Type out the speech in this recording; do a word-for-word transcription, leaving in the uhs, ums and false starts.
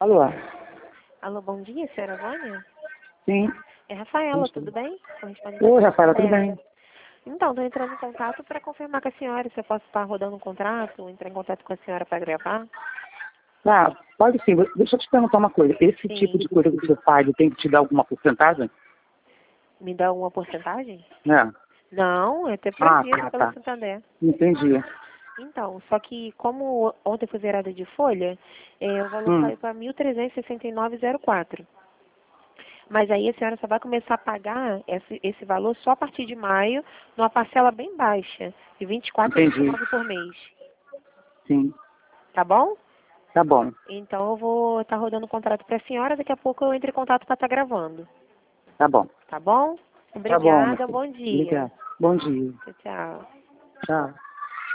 Alô? Alô, bom dia, senhora Vânia? Sim. É Rafaela, Sim. tudo bem? Correspondente Oi, Rafaela, da tudo Terra. bem? Então, estou entrando em contato para confirmar com a senhora se eu posso estar rodando um contrato, entrar em contato com a senhora para gravar. Ah, pode sim. Deixa eu te perguntar uma coisa. Esse Sim. tipo de coisa que você faz, tem que te dar alguma porcentagem? Me dá alguma porcentagem? É. Não, é até Ah, proibido tá, pelo tá. Santander. Entendi. Então, só que como ontem foi zerada de folha, é, o valor Hum, caiu para mil trezentos e sessenta e nove reais e quatro centavos. Mas aí a senhora só vai começar a pagar esse, esse valor só a partir de maio, numa parcela bem baixa, de vinte e quatro reais e entendi. noventa e nove centavos por mês. Sim. Tá bom? Tá bom. Então eu vou estar rodando o contrato para a senhora, daqui a pouco eu entro em contato para estar gravando. Tá bom. Tá bom? Tá bom, meu Obrigada, filho. bom dia. Obrigado. Bom dia. Tchau, tchau. Tchau.